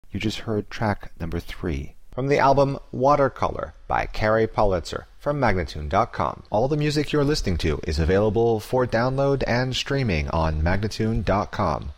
You just heard track number 3 from the album Watercolor by Carrie Pulitzer from Magnatune.com. All the music you're listening to is available for download and streaming on Magnatune.com.